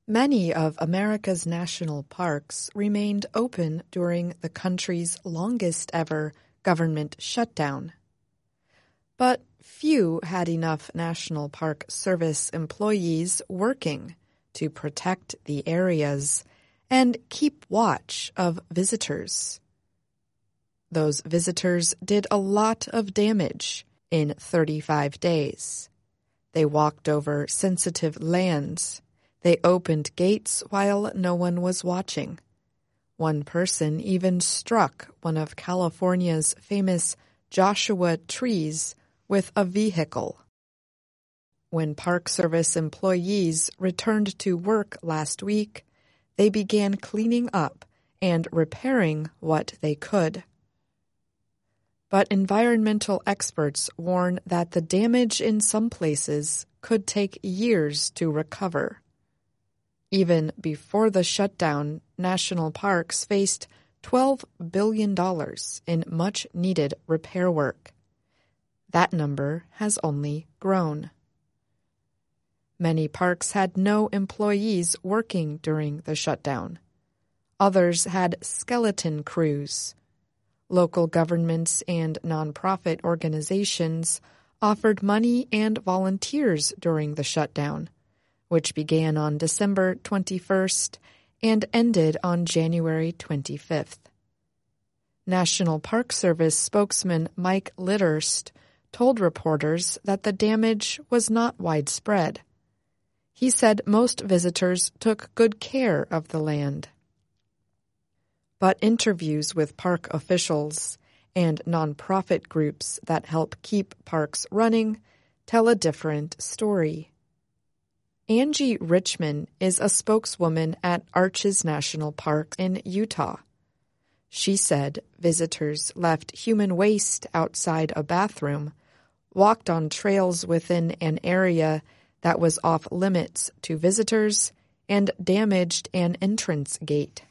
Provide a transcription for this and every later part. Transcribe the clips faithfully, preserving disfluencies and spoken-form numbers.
Many of America's national parks remained open during the country's longest-ever government shutdown. But few had enough National Park Service employees working to protect the areas and keep watch of visitors. Those visitors did a lot of damage in thirty-five days. They walked over sensitive lands. They opened gates while no one was watching. One person even struck one of California's famous Joshua trees with a vehicle. When Park Service employees returned to work last week, they began cleaning up and repairing what they could. But environmental experts warn that the damage in some places could take years to recover. Even before the shutdown, national parks faced twelve billion dollars in much-needed repair work. That number has only grown. Many parks had no employees working during the shutdown. Others had skeleton crews. Local governments and nonprofit organizations offered money and volunteers during the shutdown, which began on December twenty-first and ended on January twenty-fifth. National Park Service spokesman Mike Litterst told reporters that the damage was not widespread. He said most visitors took good care of the land. But interviews with park officials and nonprofit groups that help keep parks running tell a different story. Angie Richmond is a spokeswoman at Arches National Park in Utah. She said visitors left human waste outside a bathroom, walked on trails within an area that was off limits to visitors, and damaged an entrance gate.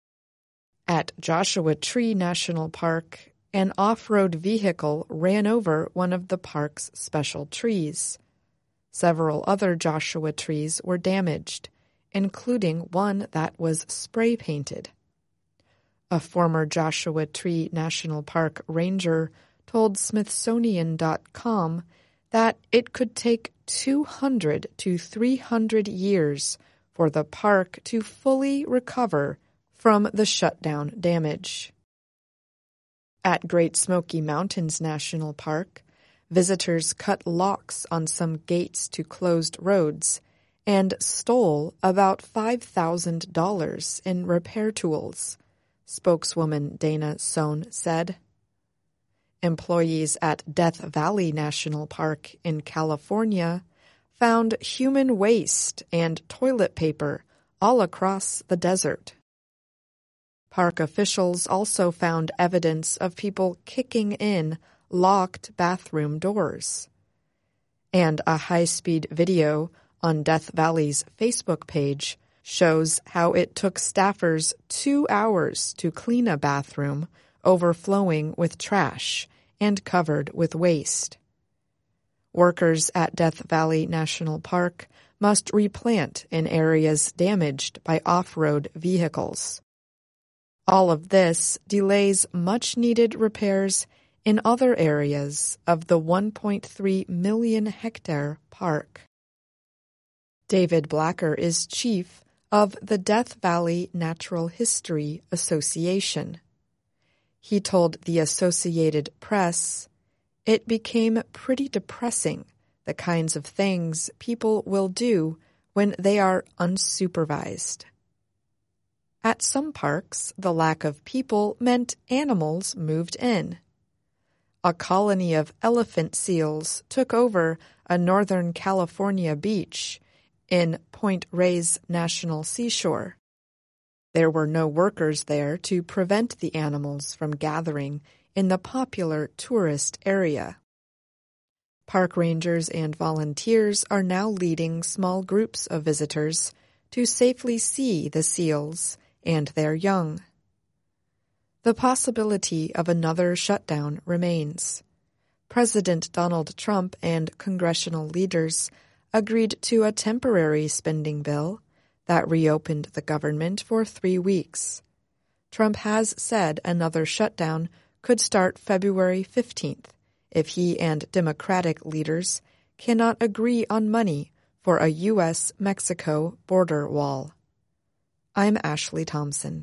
At Joshua Tree National Park, an off-road vehicle ran over one of the park's special trees. Several other Joshua trees were damaged, including one that was spray-painted. A former Joshua Tree National Park ranger told Smithsonian dot com that it could take two hundred to three hundred years for the park to fully recover from the shutdown damage. At Great Smoky Mountains National Park, visitors cut locks on some gates to closed roads and stole about five thousand dollars in repair tools, spokeswoman Dana Sohn said. Employees at Death Valley National Park in California found human waste and toilet paper all across the desert. Park officials also found evidence of people kicking in locked bathroom doors. And a high-speed video on Death Valley's Facebook page shows how it took staffers two hours to clean a bathroom overflowing with trash and covered with waste. Workers at Death Valley National Park must replant in areas damaged by off-road vehicles. All of this delays much-needed repairs in other areas of the one point three million hectare park. David Blacker is chief of the Death Valley Natural History Association. He told the Associated Press, "It became pretty depressing, the kinds of things people will do when they are unsupervised." At some parks, the lack of people meant animals moved in. A colony of elephant seals took over a Northern California beach in Point Reyes National Seashore. There were no workers there to prevent the animals from gathering in the popular tourist area. Park rangers and volunteers are now leading small groups of visitors to safely see the seals and their young. The possibility of another shutdown remains. President Donald Trump and congressional leaders agreed to a temporary spending bill that reopened the government for three weeks. Trump has said another shutdown could start February fifteenth if he and Democratic leaders cannot agree on money for a U S Mexico border wall. I'm Ashley Thompson.